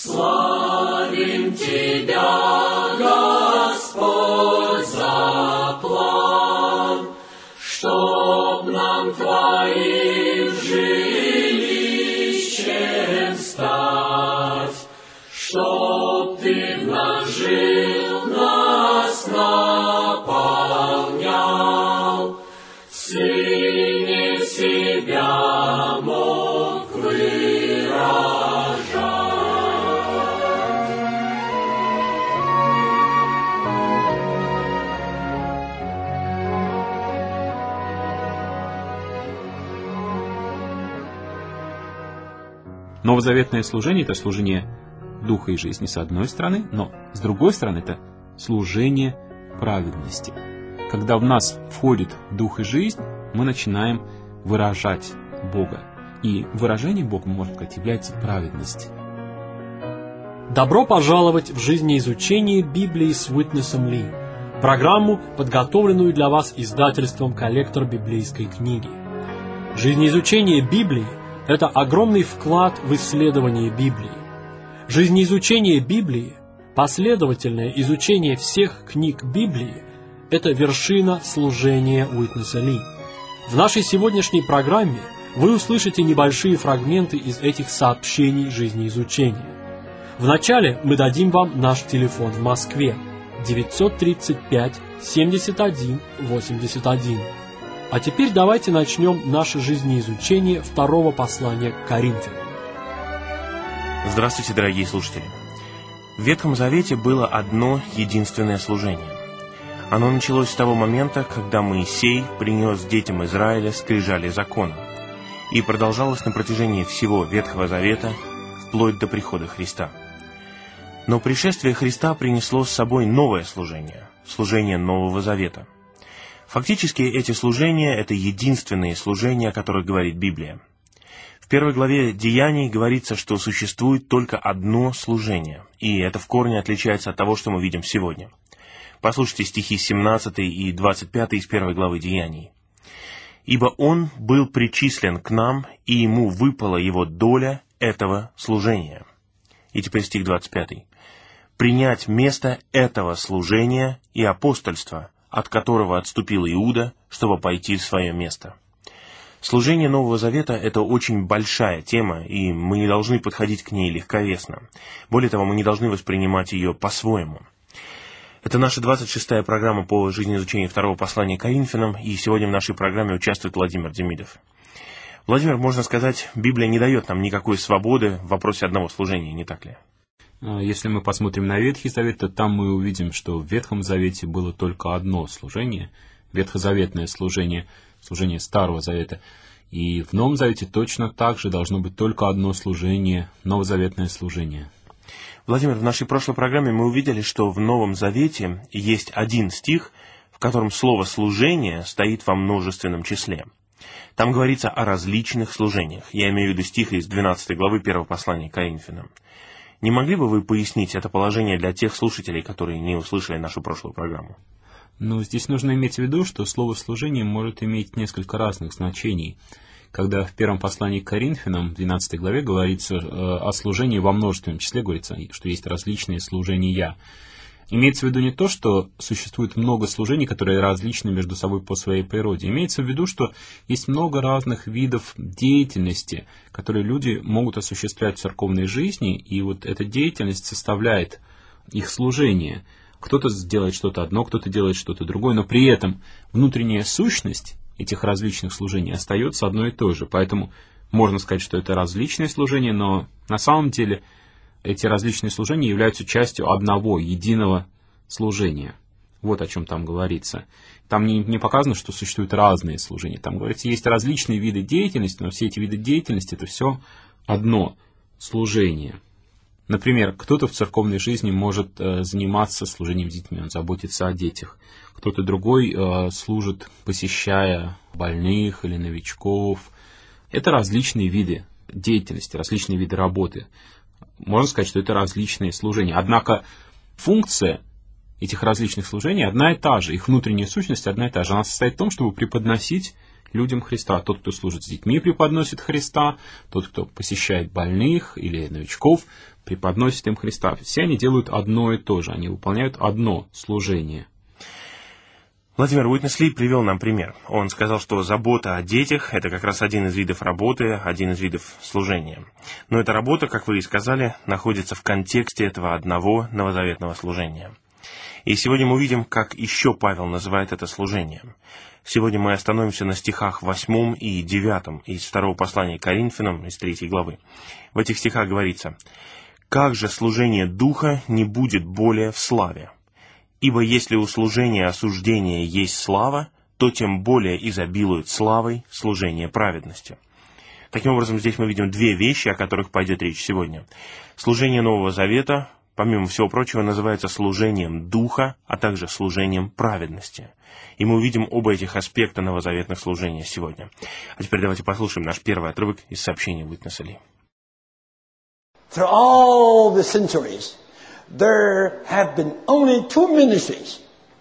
Славим Тебя, Господь, за план, чтоб нам Твоим жилищем стать, чтоб Ты в нас жил, нас наполнял, в Сыне себя мог выражать. Новозаветное служение – это служение духа и жизни с одной стороны, но с другой стороны это служение праведности. Когда в нас входит дух и жизнь, мы начинаем выражать Бога. И выражение Бога, можно сказать, является праведность. Добро пожаловать в жизнеизучение Библии с Уитнесом Ли, программу, подготовленную для вас издательством «Коллектор библейской книги». Жизнеизучение Библии – это огромный вклад в исследование Библии. Жизнеизучение Библии, последовательное изучение всех книг Библии – это вершина служения Уитнеса Ли. В нашей сегодняшней программе вы услышите небольшие фрагменты из этих сообщений жизнеизучения. Вначале мы дадим вам наш телефон в Москве 935 71 81. А теперь давайте начнем наше жизнеизучение второго послания к Коринфянам. Здравствуйте, дорогие слушатели! В Ветхом Завете было одно единственное служение. Оно началось с того момента, когда Моисей принес детям Израиля скрижали закона, и продолжалось на протяжении всего Ветхого Завета, вплоть до прихода Христа. Но пришествие Христа принесло с собой новое служение – служение Нового Завета. Фактически эти служения – это единственные служения, о которых говорит Библия. В первой главе Деяний говорится, что существует только одно служение, и это в корне отличается от того, что мы видим сегодня. Послушайте стихи 17 и 25 из первой главы Деяний. «Ибо Он был причислен к нам, и Ему выпала Его доля этого служения». И теперь стих 25. «Принять место этого служения и апостольства, от которого отступил Иуда, чтобы пойти в свое место». Служение Нового Завета – это очень большая тема, и мы не должны подходить к ней легковесно. Более того, мы не должны воспринимать ее по-своему. Это наша 26-я программа по жизнеизучению второго послания к Коринфянам, и сегодня в нашей программе участвует Владимир Демидов. Владимир, можно сказать, Библия не дает нам никакой свободы в вопросе одного служения, не так ли? Если мы посмотрим на Ветхий Завет, то там мы увидим, что в Ветхом Завете было только одно служение, ветхозаветное служение, служение Старого Завета. И в Новом Завете точно так же должно быть только одно служение, новозаветное служение. Владимир, в нашей прошлой программе мы увидели, что в Новом Завете есть один стих, в котором слово «служение» стоит во множественном числе. Там говорится о различных служениях. Я имею в виду стих из 12 главы 1 послания к Коринфянам. Не могли бы вы пояснить это положение для тех слушателей, которые не услышали нашу прошлую программу? Здесь нужно иметь в виду, что слово «служение» может иметь несколько разных значений. Когда в первом послании к Коринфянам, в 12 главе, говорится о служении во множественном числе, говорится, что есть различные служения. Имеется в виду не то, что существует много служений, которые различны между собой по своей природе. Имеется в виду, что есть много разных видов деятельности, которые люди могут осуществлять в церковной жизни, и вот эта деятельность составляет их служение. Кто-то делает что-то одно, кто-то делает что-то другое, но при этом внутренняя сущность этих различных служений остается одной и той же. Поэтому можно сказать, что это различные служения, но на самом деле эти различные служения являются частью одного, единого служения. Вот о чем там говорится. Там не показано, что существуют разные служения. Там говорится, есть различные виды деятельности, но все эти виды деятельности – это все одно служение. Например, кто-то в церковной жизни может заниматься служением с детьми, он заботится о детях. Кто-то другой служит, посещая больных или новичков. Это различные виды деятельности, различные виды работы. Можно сказать, что это различные служения. Однако функция этих различных служений одна и та же. Их внутренняя сущность одна и та же. Она состоит в том, чтобы преподносить людям Христа. Тот, кто служит с детьми, преподносит Христа. Тот, кто посещает больных или новичков, преподносит им Христа. Все они делают одно и то же, они выполняют одно служение. Владимир Уитнес-Ли привел нам пример. Он сказал, что забота о детях – это как раз один из видов работы, один из видов служения. Но эта работа, как вы и сказали, находится в контексте этого одного новозаветного служения. И сегодня мы увидим, как еще Павел называет это служением. Сегодня мы остановимся на стихах 8 и 9 из 2 послания к Коринфянам, из 3 главы. В этих стихах говорится: «Как же служение Духа не будет более в славе? Ибо если у служения осуждения есть слава, то тем более изобилует славой служение праведности». Таким образом, здесь мы видим две вещи, о которых пойдет речь сегодня. Служение Нового Завета, помимо всего прочего, называется служением Духа, а также служением праведности. И мы увидим оба этих аспекта новозаветных служений сегодня. А теперь давайте послушаем наш первый отрывок из сообщения Уитнеса-Ли. Through all the centuries, there have been only two ministries.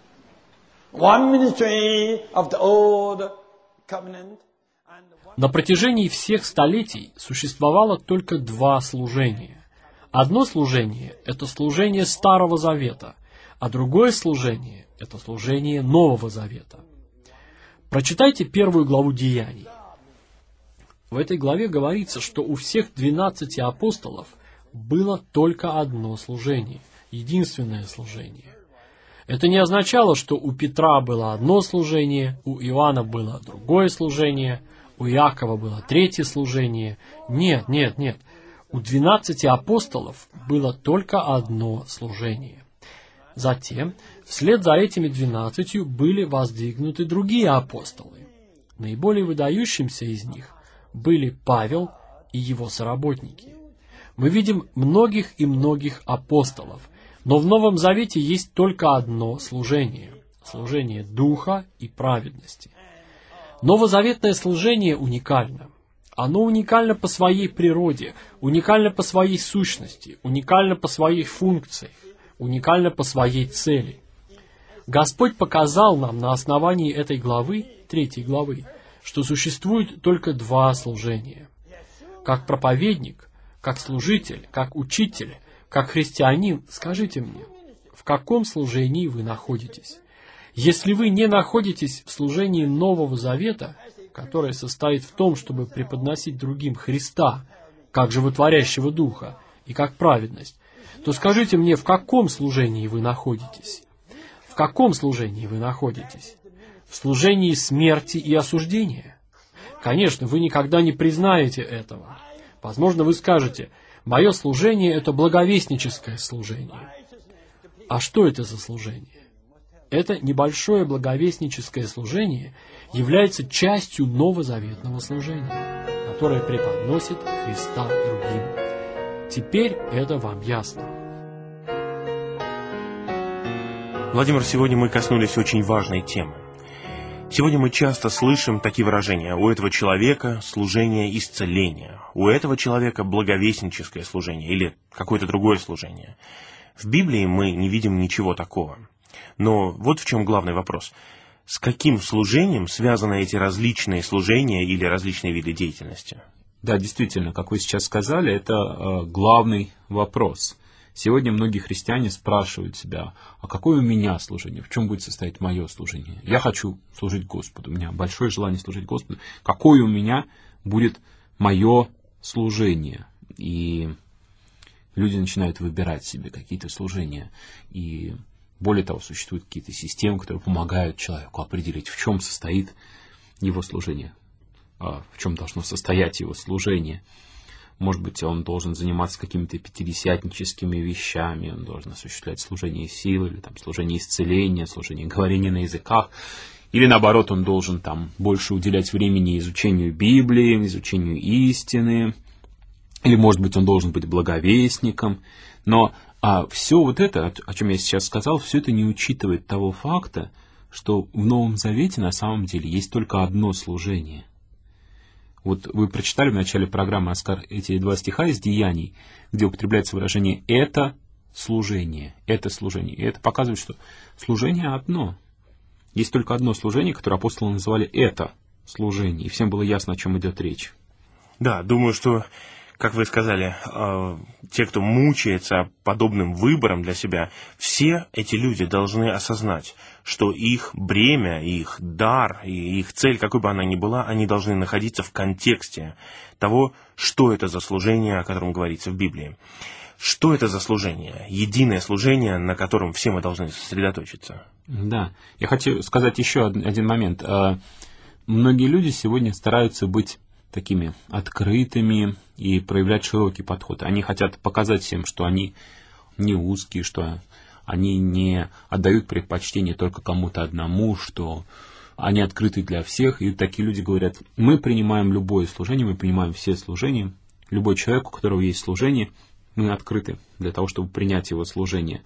One ministry of the Old Covenant. На протяжении всех столетий существовало только два служения. Одно служение – это служение Старого Завета, а другое служение – это служение Нового Завета. Прочитайте 1 главу Деяний. В этой главе говорится, что у всех 12 апостолов было только одно служение, единственное служение. Это не означало, что у Петра было одно служение, у Иоанна было другое служение, у Иакова было третье служение. Нет. У 12 апостолов было только одно служение. Затем, вслед за этими 12 были воздвигнуты другие апостолы. Наиболее выдающимся из них были Павел и его соработники. Мы видим многих и многих апостолов, но в Новом Завете есть только одно служение – служение Духа и праведности. Новозаветное служение уникально. Оно уникально по своей природе, уникально по своей сущности, уникально по своей функции, уникально по своей цели. Господь показал нам на основании этой главы, 3 главы, что существует только два служения. Как проповедник, как служитель, как учитель, как христианин, скажите мне, в каком служении вы находитесь? Если вы не находитесь в служении Нового Завета, которое состоит в том, чтобы преподносить другим Христа, как животворящего Духа и как праведность, то скажите мне, в каком служении вы находитесь? В каком служении вы находитесь? В служении смерти и осуждения? Конечно, вы никогда не признаете этого. Возможно, вы скажете: «Мое служение – это благовестническое служение». А что это за служение? Это небольшое благовестническое служение является частью новозаветного служения, которое преподносит Христа другим. Теперь это вам ясно. Владимир, сегодня мы коснулись очень важной темы. Сегодня мы часто слышим такие выражения: у этого человека служение исцеления, у этого человека благовестническое служение или какое-то другое служение. В Библии мы не видим ничего такого. Но вот в чем главный вопрос. С каким служением связаны эти различные служения или различные виды деятельности? Да, действительно, как вы сейчас сказали, это главный вопрос. Сегодня многие христиане спрашивают себя: а какое у меня служение? В чем будет состоять мое служение? Я хочу служить Господу, у меня большое желание служить Господу. Какое у меня будет мое служение? И люди начинают выбирать себе какие-то служения. И более того, существуют какие-то системы, которые помогают человеку определить, в чем состоит его служение, в чем должно состоять его служение. Может быть, он должен заниматься какими-то пятидесятническими вещами, он должен осуществлять служение силы, или служение исцеления, служение говорения на языках. Или наоборот, он должен больше уделять времени изучению Библии, изучению истины. Или, может быть, он должен быть благовестником. Но все вот это, о чем я сейчас сказал, все это не учитывает того факта, что в Новом Завете на самом деле есть только одно служение. Вот вы прочитали в начале программы, Оскар, эти 2 стиха из Деяний, где употребляется выражение «это служение», «это служение». И это показывает, что служение одно. Есть только одно служение, которое апостолы называли «это служение». И всем было ясно, о чем идет речь. Да, думаю, что как вы сказали, те, кто мучается подобным выбором для себя, все эти люди должны осознать, что их бремя, их дар и их цель, какой бы она ни была, они должны находиться в контексте того, что это за служение, о котором говорится в Библии. Что это за служение? Единое служение, на котором все мы должны сосредоточиться. Да, я хочу сказать еще один момент. Многие люди сегодня стараются быть такими открытыми и проявлять широкий подход. Они хотят показать всем, что они не узкие, что они не отдают предпочтение только кому-то одному, что они открыты для всех. И такие люди говорят: мы принимаем любое служение, мы принимаем все служения. Любой человек, у которого есть служение, мы открыты для того, чтобы принять его служение.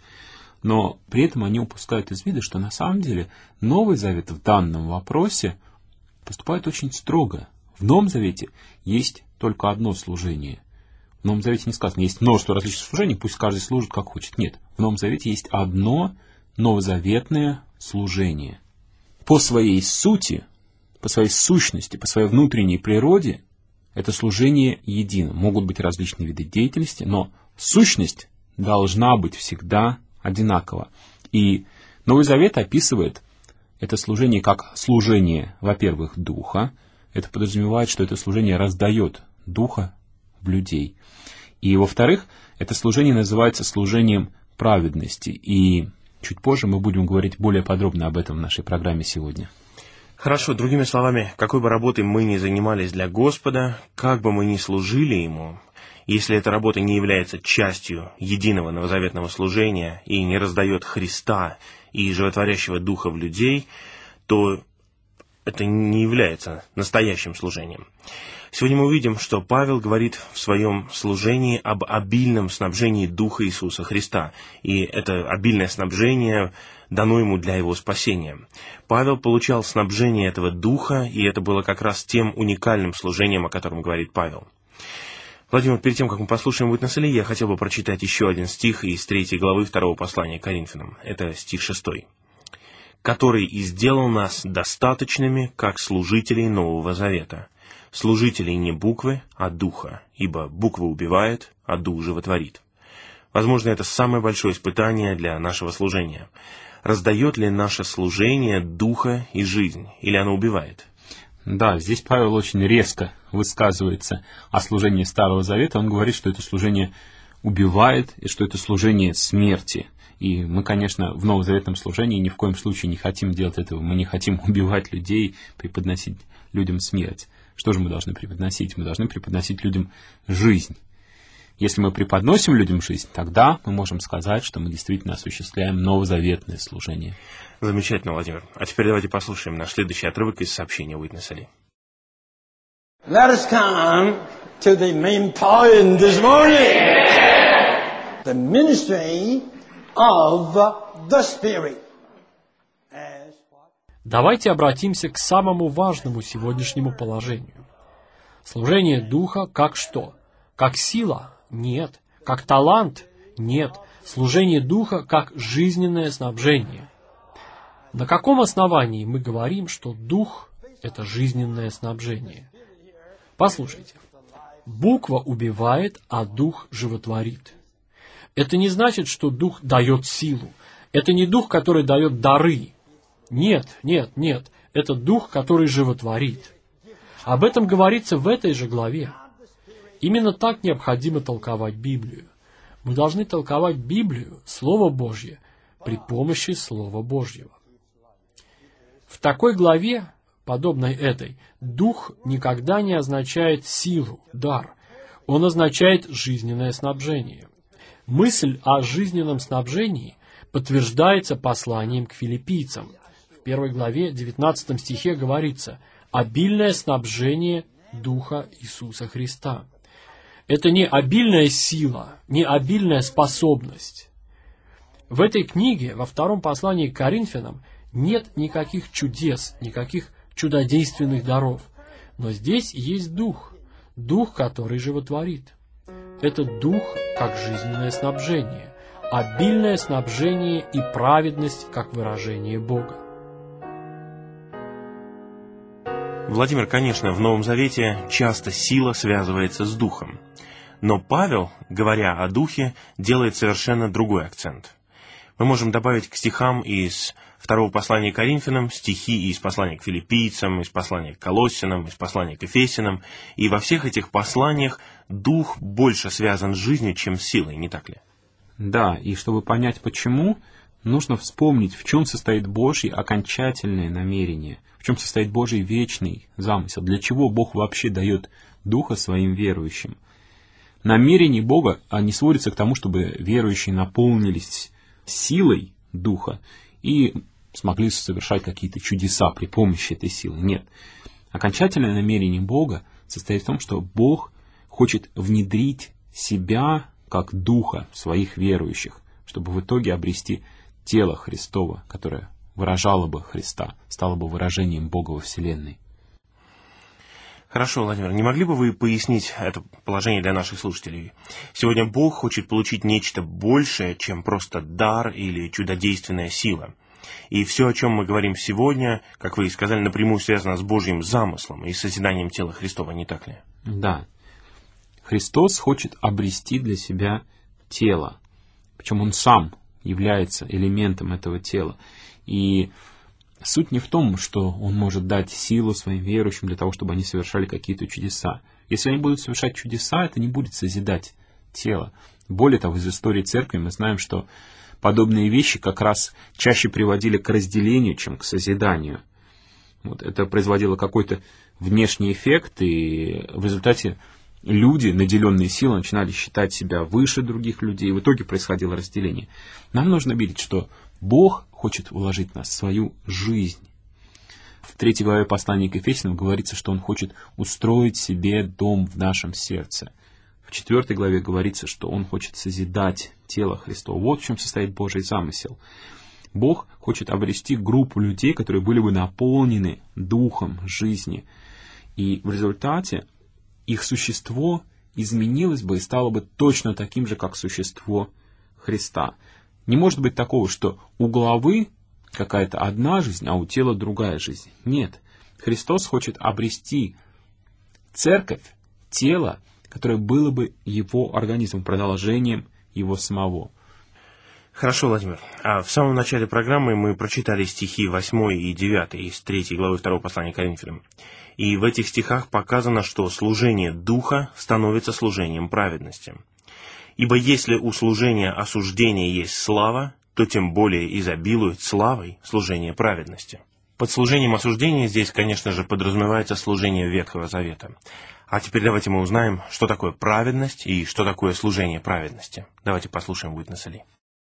Но при этом они упускают из вида, что на самом деле Новый Завет в данном вопросе поступает очень строго. В Новом Завете есть только одно служение. В Новом Завете не сказано, есть множество различных служений, пусть каждый служит как хочет. Нет, в Новом Завете есть одно новозаветное служение. По своей сути, по своей сущности, по своей внутренней природе, это служение едино. Могут быть различные виды деятельности, но сущность должна быть всегда одинакова. И Новый Завет описывает это служение как служение, во-первых, Духа. Это подразумевает, что это служение раздает Духа в людей. И, во-вторых, это служение называется служением праведности. И чуть позже мы будем говорить более подробно об этом в нашей программе сегодня. Хорошо, другими словами, какой бы работой мы ни занимались для Господа, как бы мы ни служили Ему, если эта работа не является частью единого новозаветного служения и не раздает Христа и животворящего Духа в людей, то это не является настоящим служением. Сегодня мы увидим, что Павел говорит в своем служении об обильном снабжении Духа Иисуса Христа. И это обильное снабжение дано ему для его спасения. Павел получал снабжение этого Духа, и это было как раз тем уникальным служением, о котором говорит Павел. Владимир, перед тем, как мы послушаем Witness Lee, я хотел бы прочитать еще один стих из 3 главы 2 послания к Коринфянам. Это стих 6. «Который и сделал нас достаточными, как служителей Нового Завета. Служителей не буквы, а духа, ибо буква убивает, а дух животворит». Возможно, это самое большое испытание для нашего служения. Раздает ли наше служение духа и жизнь, или оно убивает? Да, здесь Павел очень резко высказывается о служении Старого Завета. Он говорит, что это служение убивает, и что это служение смерти. И мы, конечно, в новозаветном служении ни в коем случае не хотим делать этого. Мы не хотим убивать людей, преподносить людям смерть. Что же мы должны преподносить? Мы должны преподносить людям жизнь. Если мы преподносим людям жизнь, тогда мы можем сказать, что мы действительно осуществляем новозаветное служение. Замечательно, Владимир. А теперь давайте послушаем наш следующий отрывок из сообщения Witness Lee. Let us come to the main point this morning. The ministry of the Spirit. Давайте обратимся к самому важному сегодняшнему положению. Служение Духа как что? Как сила? Нет. Как талант? Нет. Служение Духа как жизненное снабжение. На каком основании мы говорим, что Дух – это жизненное снабжение? Послушайте. Буква убивает, а Дух животворит. Это не значит, что Дух дает силу. Это не Дух, который дает дары. Нет. Это Дух, который животворит. Об этом говорится в этой же главе. Именно так необходимо толковать Библию. Мы должны толковать Библию, Слово Божье, при помощи Слова Божьего. В такой главе, подобной этой, Дух никогда не означает силу, дар. Он означает жизненное снабжение. Мысль о жизненном снабжении подтверждается посланием к филиппийцам. В 1 главе 19 стихе говорится «обильное снабжение Духа Иисуса Христа». Это не обильная сила, не обильная способность. В этой книге, во 2 послании к Коринфянам, нет никаких чудес, никаких чудодейственных даров. Но здесь есть Дух, Дух, который животворит. Это Дух как жизненное снабжение, обильное снабжение и праведность как выражение Бога. Владимир, конечно, в Новом Завете часто сила связывается с Духом. Но Павел, говоря о Духе, делает совершенно другой акцент. Мы можем добавить к стихам из второго послания к Коринфянам стихи из послания к Филиппийцам, из послания к Колоссянам, из послания к Ефесянам. И во всех этих посланиях Дух больше связан с жизнью, чем с силой, не так ли? Да, и чтобы понять почему, нужно вспомнить, в чем состоит Божье окончательное намерение, в чем состоит Божий вечный замысел, для чего Бог вообще дает Духа своим верующим. Намерение Бога не сводится к тому, чтобы верующие наполнились силой Духа и смогли совершать какие-то чудеса при помощи этой силы. Нет. Окончательное намерение Бога состоит в том, что Бог хочет внедрить себя как Духа в своих верующих, чтобы в итоге обрести тело Христово, которое выражало бы Христа, стало бы выражением Бога во Вселенной. Хорошо, Владимир, не могли бы вы пояснить это положение для наших слушателей? Сегодня Бог хочет получить нечто большее, чем просто дар или чудодейственная сила. И все, о чем мы говорим сегодня, как вы и сказали, напрямую связано с Божьим замыслом и созиданием тела Христова, не так ли? Да. Христос хочет обрести для себя тело. Причем Он сам является элементом этого тела. И суть не в том, что Он может дать силу своим верующим для того, чтобы они совершали какие-то чудеса. Если они будут совершать чудеса, это не будет созидать тело. Более того, из истории церкви мы знаем, что подобные вещи как раз чаще приводили к разделению, чем к созиданию. Вот, это производило какой-то внешний эффект, и в результате люди, наделенные силой, начинали считать себя выше других людей, и в итоге происходило разделение. Нам нужно видеть, что Бог хочет вложить в нас свою жизнь. В 3 главе послания к Ефесянам говорится, что Он хочет устроить себе дом в нашем сердце. В 4 главе говорится, что Он хочет созидать тело Христово. Вот в чем состоит Божий замысел. Бог хочет обрести группу людей, которые были бы наполнены духом жизни. И в результате их существо изменилось бы и стало бы точно таким же, как существо Христа. Не может быть такого, что у главы какая-то одна жизнь, а у тела другая жизнь. Нет. Христос хочет обрести церковь, тело, которое было бы Его организмом, продолжением Его самого. Хорошо, Владимир. А в самом начале программы мы прочитали стихи 8 и 9 из 3 главы 2 послания к Коринфянам. И в этих стихах показано, что служение Духа становится служением праведности. Ибо если у служения осуждения есть слава, то тем более изобилует славой служение праведности. Под служением осуждения здесь, конечно же, подразумевается служение Ветхого Завета. А теперь давайте мы узнаем, что такое праведность и что такое служение праведности. Давайте послушаем Уитнеса Ли.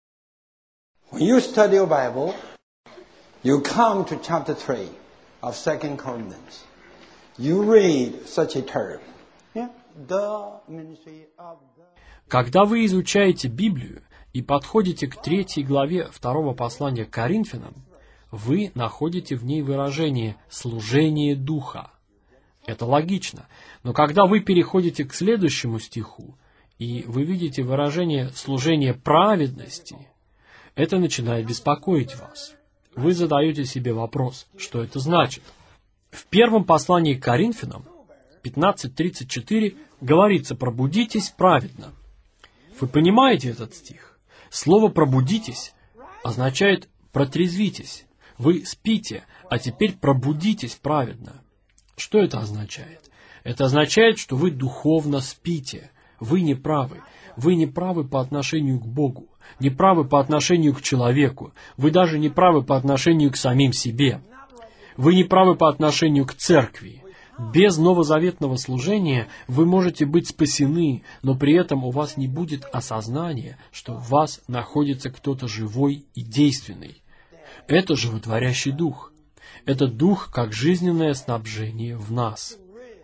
When you study your Bible, you come to chapter 3 of 2 Corinthians. You read such a term. The ministry of the... Когда вы изучаете Библию и подходите к 3 главе 2 послания к Коринфянам, вы находите в ней выражение «служение Духа». Это логично, но когда вы переходите к следующему стиху, и вы видите выражение «служение праведности», это начинает беспокоить вас. Вы задаете себе вопрос, что это значит. В первом послании к Коринфянам 15:34 говорится «пробудитесь праведно». Вы понимаете этот стих? Слово «пробудитесь» означает «протрезвитесь». Вы спите, а теперь пробудитесь праведно. Что это означает? Это означает, что вы духовно спите. Вы не правы. Вы не правы по отношению к Богу, не правы по отношению к человеку. Вы даже не правы по отношению к самим себе. Вы не правы по отношению к церкви. Без новозаветного служения вы можете быть спасены, но при этом у вас не будет осознания, что в вас находится кто-то живой и действенный. Это животворящий дух. Это дух как жизненное снабжение в нас.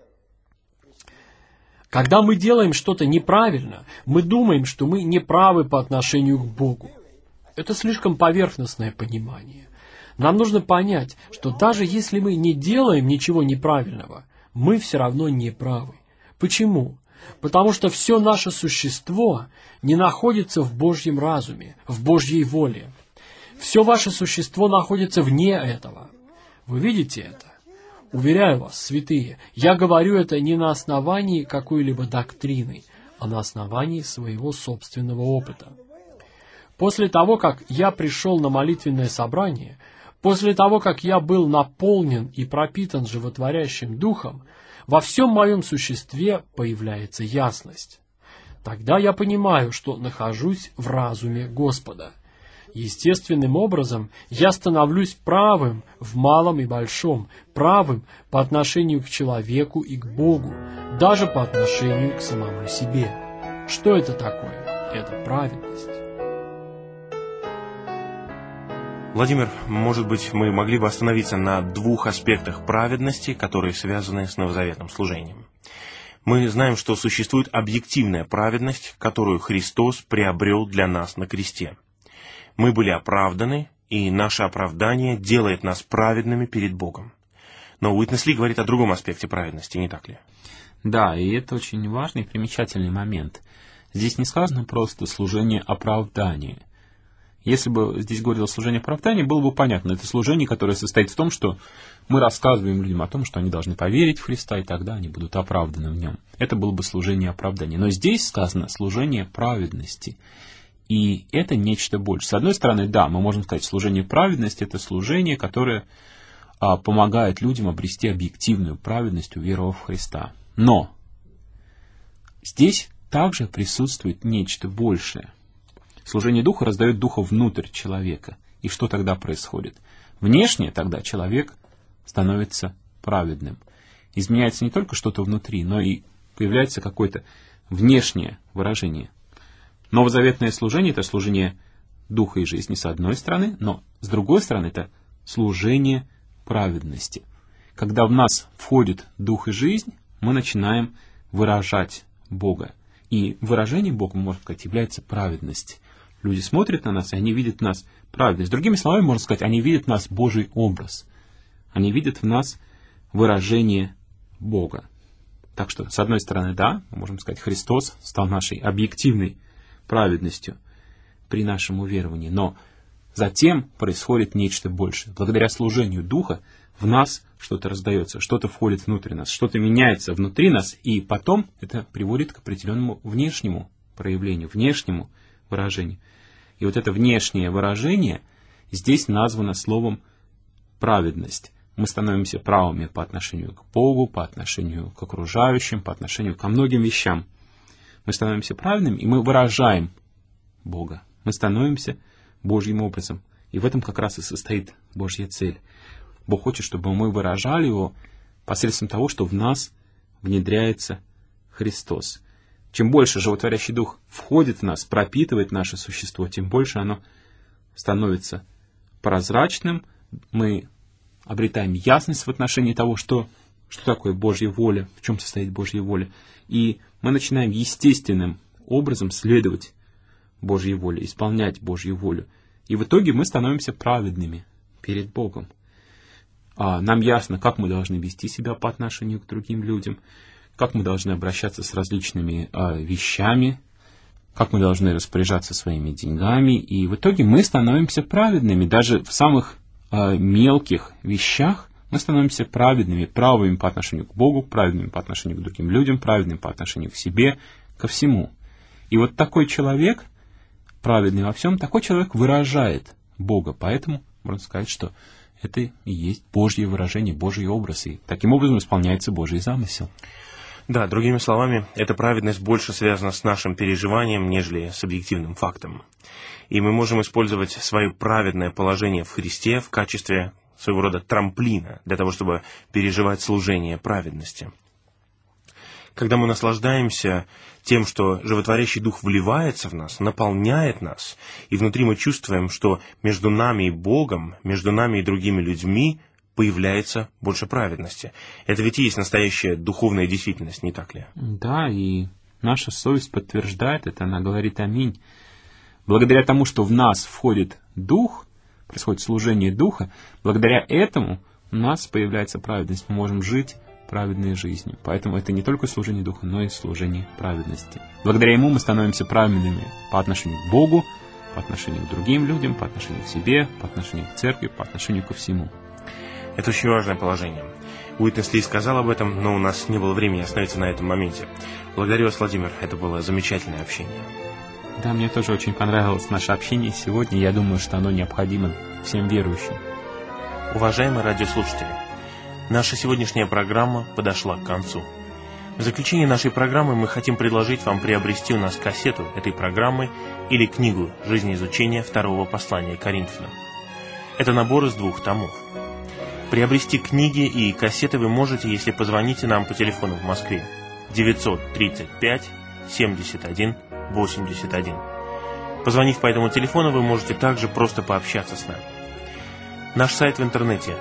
Когда мы делаем что-то неправильно, мы думаем, что мы не правы по отношению к Богу. Это слишком поверхностное понимание. Нам нужно понять, что даже если мы не делаем ничего неправильного, мы все равно не правы. Почему? Потому что все наше существо не находится в Божьем разуме, в Божьей воле. Все ваше существо находится вне этого. Вы видите это? Уверяю вас, святые, я говорю это не на основании какой-либо доктрины, а на основании своего собственного опыта. После того, как я пришел на молитвенное собрание, после того, как я был наполнен и пропитан животворящим духом, во всем моем существе появляется ясность. Тогда я понимаю, что нахожусь в разуме Господа. Естественным образом я становлюсь правым в малом и большом, правым по отношению к человеку и к Богу, даже по отношению к самому себе. Что это такое? Это праведность. Владимир, может быть, мы могли бы остановиться на двух аспектах праведности, которые связаны с новозаветным служением. Мы знаем, что существует объективная праведность, которую Христос приобрел для нас на кресте. Мы были оправданы, и наше оправдание делает нас праведными перед Богом. Но Уитнес Ли говорит о другом аспекте праведности, не так ли? Да, и это очень важный и примечательный момент. Здесь не сказано просто служение оправдания. Если бы здесь говорилось служение оправдания, было бы понятно. Это служение, которое состоит в том, что мы рассказываем людям о том, что они должны поверить в Христа, и тогда они будут оправданы в Нем. Это было бы служение оправдания. Но здесь сказано служение праведности. И это нечто больше. С одной стороны, да, мы можем сказать, служение праведности — это служение, которое помогает людям обрести объективную праведность, уверовав в Христа. Но здесь также присутствует нечто большее. Служение Духа раздает Духа внутрь человека. И что тогда происходит? Внешне тогда человек становится праведным. Изменяется не только что-то внутри, но и появляется какое-то внешнее выражение. Новозаветное служение — это служение Духа и жизни с одной стороны, но с другой стороны это служение праведности. Когда в нас входит Дух и жизнь, мы начинаем выражать Бога. И выражение Бога, можно сказать, является праведность. Люди смотрят на нас, и они видят в нас праведность. Другими словами, можно сказать, они видят в нас Божий образ. Они видят в нас выражение Бога. Так что, с одной стороны, да, мы можем сказать, Христос стал нашей объективной праведностью при нашем уверовании. Но затем происходит нечто большее. Благодаря служению Духа в нас что-то раздается, что-то входит внутрь нас, что-то меняется внутри нас, и потом это приводит к определенному внешнему проявлению, внешнему выражению. И вот это внешнее выражение здесь названо словом праведность. Мы становимся правыми по отношению к Богу, по отношению к окружающим, по отношению ко многим вещам. Мы становимся праведными, и мы выражаем Бога. Мы становимся Божьим образом. И в этом как раз и состоит Божья цель. Бог хочет, чтобы мы выражали Его посредством того, что в нас внедряется Христос. Чем больше животворящий Дух входит в нас, пропитывает наше существо, тем больше оно становится прозрачным. Мы обретаем ясность в отношении того, что такое Божья воля, в чем состоит Божья воля. И мы начинаем естественным образом следовать Божьей воле, исполнять Божью волю. И в итоге мы становимся праведными перед Богом. Нам ясно, как мы должны вести себя по отношению к другим людям, как мы должны обращаться с различными вещами, как мы должны распоряжаться своими деньгами. И в итоге мы становимся праведными. Даже в самых мелких вещах мы становимся праведными, правыми по отношению к Богу, праведными по отношению к другим людям, праведными по отношению к себе, ко всему. И вот такой человек, праведный во всем, такой человек выражает Бога. Поэтому можно сказать, что это и есть Божье выражение, Божий образ. И таким образом исполняется Божий замысел. Да, другими словами, эта праведность больше связана с нашим переживанием, нежели с объективным фактом. И мы можем использовать свое праведное положение в Христе в качестве своего рода трамплина для того, чтобы переживать служение праведности. Когда мы наслаждаемся тем, что животворящий Дух вливается в нас, наполняет нас, и внутри мы чувствуем, что между нами и Богом, между нами и другими людьми появляется больше праведности. Это ведь и есть настоящая духовная действительность, не так ли? Да, и наша совесть подтверждает это, она говорит аминь. Благодаря тому, что в нас входит Дух, происходит служение Духа, благодаря этому у нас появляется праведность, мы можем жить праведной жизнью. Поэтому это не только служение Духа, но и служение праведности. Благодаря Ему мы становимся праведными по отношению к Богу, по отношению к другим людям, по отношению к себе, по отношению к церкви, по отношению ко всему. Это очень важное положение. Уитнес Ли сказал об этом, но у нас не было времени остановиться на этом моменте. Благодарю вас, Владимир, это было замечательное общение. Да, мне тоже очень понравилось наше общение сегодня. Я думаю, что оно необходимо всем верующим. Уважаемые радиослушатели, наша сегодняшняя программа подошла к концу. В заключение нашей программы мы хотим предложить вам приобрести у нас кассету этой программы или книгу «Жизнеизучение второго послания Коринфянам». Это набор из 2 томов. Приобрести книги и кассеты вы можете, если позвоните нам по телефону в Москве 935 71 81. Позвонив по этому телефону, вы можете также просто пообщаться с нами. Наш сайт в интернете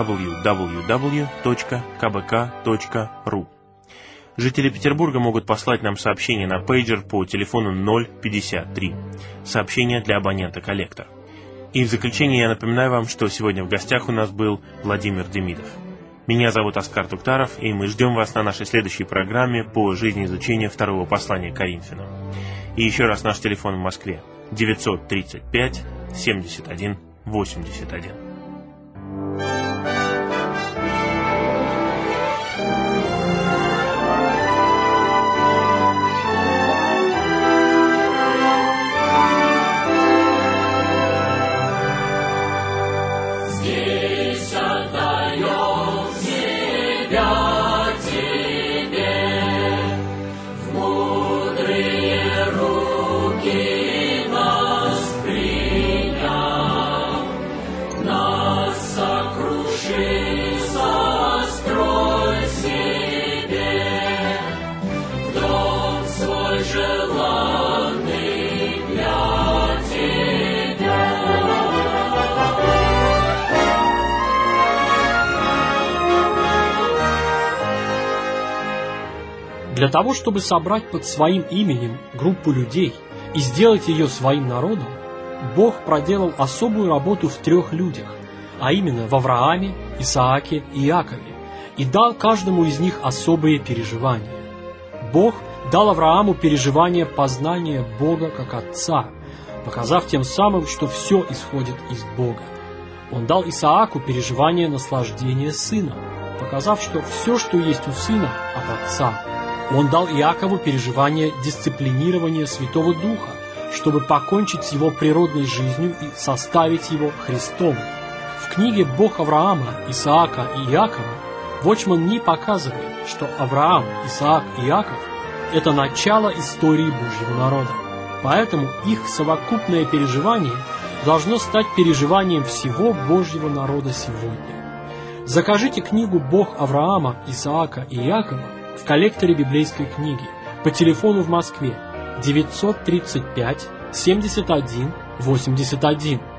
www.kbk.ru. Жители Петербурга могут послать нам сообщение на пейджер по телефону 053. Сообщение для абонента-коллектор. И в заключение я напоминаю вам, что сегодня в гостях у нас был Владимир Демидов. Меня зовут Оскар Туктаров, и мы ждем вас на нашей следующей программе по жизнеизучению второго послания Коринфянам. И еще раз наш телефон в Москве 935 71 81. Для того, чтобы собрать под своим именем группу людей и сделать ее своим народом, Бог проделал особую работу в 3 людях, а именно в Аврааме, Исааке и Иакове, и дал каждому из них особые переживания. Бог дал Аврааму переживание познания Бога как Отца, показав тем самым, что все исходит из Бога. Он дал Исааку переживание наслаждения сына, показав, что все, что есть у сына, от Отца. Он дал Иакову переживание дисциплинирования Святого Духа, чтобы покончить с его природной жизнью и составить его Христом. В книге «Бог Авраама, Исаака и Иакова» Watchman Nee показывает, что Авраам, Исаак и Иаков – это начало истории Божьего народа. Поэтому их совокупное переживание должно стать переживанием всего Божьего народа сегодня. Закажите книгу «Бог Авраама, Исаака и Иакова» в коллекторе библейской книги по телефону в Москве 935 71 81.